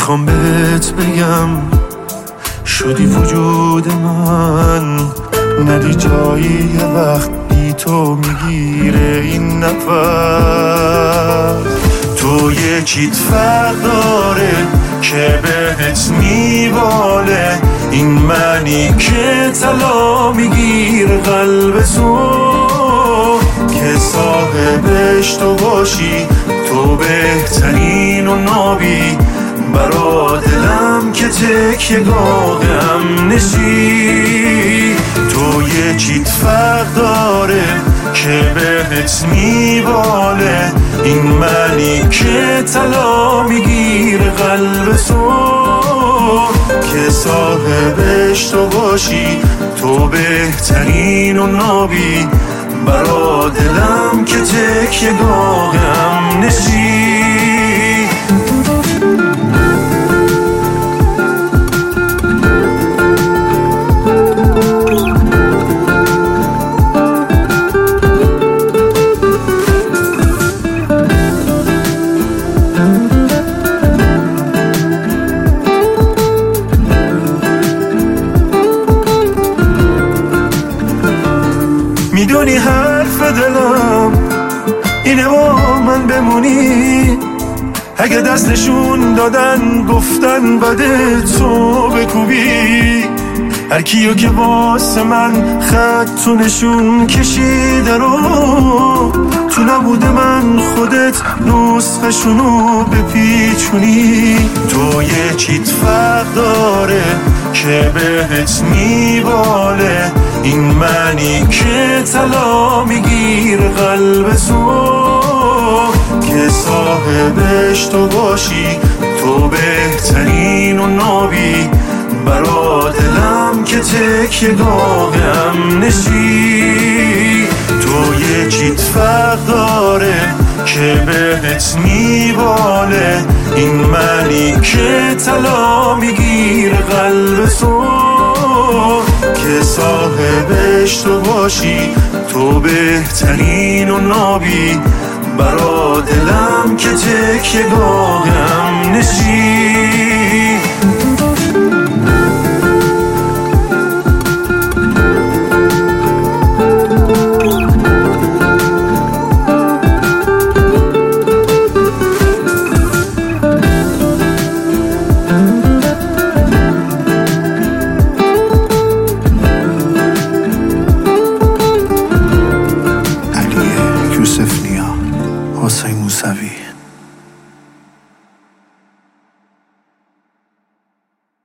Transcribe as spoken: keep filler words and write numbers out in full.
میخوام بهت بگم شدی وجود من، ندی جایی یه وقت بی تو میگیره این نفس. تو یکیت فرق داره که بهت میباله، این منی که طلا میگیره قلب تو، که صاحبش تو باشی، تو بهترین و نابی برا دلم که تکیه گاه امنشی. تو یکیت فرق داره که بهت میباله، این منی که طلا میگیره قلب تو، که صاحبش تو باشی، تو بهترین و نابی برا دلم که تکیه گاه امنشی. میدونی حرف دلم اینه با من بمونی، اگه دستشون دادن گفتن بده تو بکوبی، هر کیو که واسه من خط تو نشون کشیده رو، تو نبود من خودت نسخشونو بپیچونی. تو یکیت فرق داره که بهت میباله، این منی که طلا میگیره قلب تو، که صاحبش تو باشی، تو بهترین و نابی برا دلم که تکیه گاه امنشی. تو یکیت فرق داره که بهت میباله، این منی که طلا میگیره قلب تو، که صاحبش تو باشی، تو بهترین و نابی برا دلم که تکیه گاه امنشی. حسین موسوی